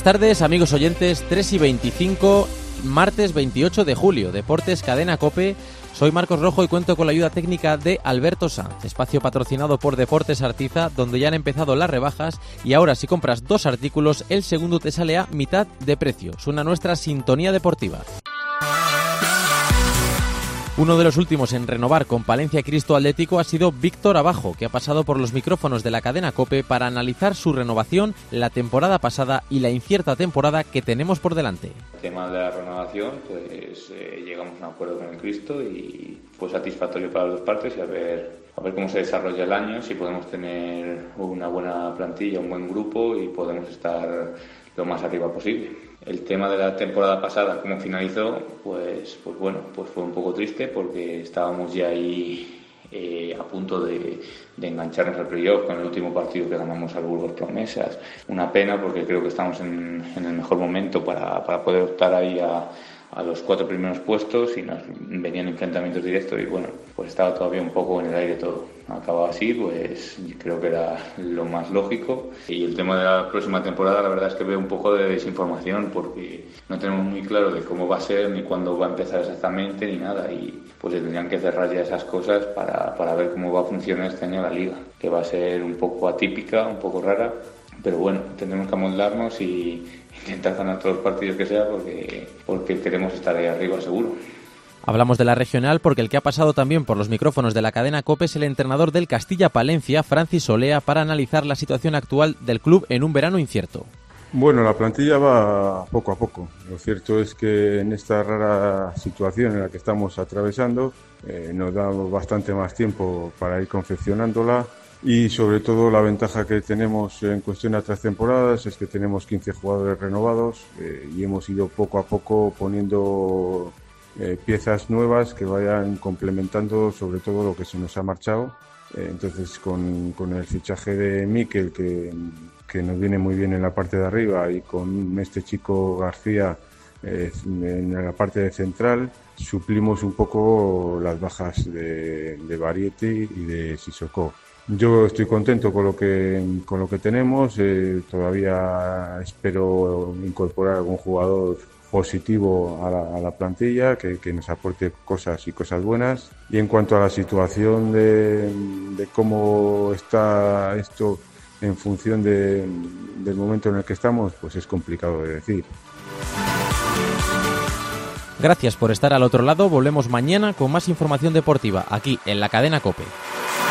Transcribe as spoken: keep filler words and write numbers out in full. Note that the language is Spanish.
Buenas tardes, amigos oyentes, tres y veinticinco, martes veintiocho de julio, Deportes Cadena COPE. Soy Marcos Rojo y cuento con la ayuda técnica de Alberto Sanz, espacio patrocinado por Deportes Artiza, donde ya han empezado las rebajas y ahora si compras dos artículos, el segundo te sale a mitad de precio. Suena nuestra sintonía deportiva. Uno de los últimos en renovar con Palencia Cristo Atlético ha sido Víctor Abajo, que ha pasado por los micrófonos de la cadena COPE para analizar su renovación, la temporada pasada y la incierta temporada que tenemos por delante. El tema de la renovación, pues eh, llegamos a un acuerdo con el Cristo y fue satisfactorio para las dos partes y a ver, a ver cómo se desarrolla el año, si podemos tener una buena plantilla, un buen grupo y podemos estar lo más arriba posible. El tema de la temporada pasada, cómo finalizó, pues, pues bueno, pues fue un poco triste porque estábamos ya ahí eh, a punto de, de engancharnos al playoff con el último partido que ganamos al Burgos Promesas. Una pena porque creo que estamos en, en el mejor momento para, para poder optar ahí a, a los cuatro primeros puestos y nos venían enfrentamientos directos y bueno, pues estaba todavía un poco en el aire todo. Acababa así, pues creo que era lo más lógico. Y el tema de la próxima temporada, la verdad es que veo un poco de desinformación porque no tenemos muy claro de cómo va a ser, ni cuándo va a empezar exactamente, ni nada. Y pues se tendrían que cerrar ya esas cosas para, para ver cómo va a funcionar este año la liga, que va a ser un poco atípica, un poco rara. Pero bueno, tendremos que amoldarnos y intentar ganar todos los partidos que sea porque, porque queremos estar ahí arriba seguro. Hablamos de la regional porque el que ha pasado también por los micrófonos de la cadena COPE es el entrenador del Castilla Palencia, Francis Olea, para analizar la situación actual del club en un verano incierto. Bueno, la plantilla va poco a poco. Lo cierto es que en esta rara situación en la que estamos atravesando eh, nos da bastante más tiempo para ir confeccionándola y sobre todo la ventaja que tenemos en cuestión a otras temporadas es que tenemos quince jugadores renovados eh, y hemos ido poco a poco poniendo Eh, piezas nuevas que vayan complementando sobre todo lo que se nos ha marchado. Eh, entonces con, con el fichaje de Mikel que, que nos viene muy bien en la parte de arriba y con este chico García eh, en la parte de central suplimos un poco las bajas de, de Barietti y de Sissoko. Yo estoy contento con lo que con lo que tenemos, eh, todavía espero incorporar algún jugador positivo a la, a la plantilla, que, que nos aporte cosas y cosas buenas. Y en cuanto a la situación de, de cómo está esto en función de, del momento en el que estamos, pues es complicado de decir. Gracias por estar al otro lado. Volvemos mañana con más información deportiva aquí en la cadena COPE.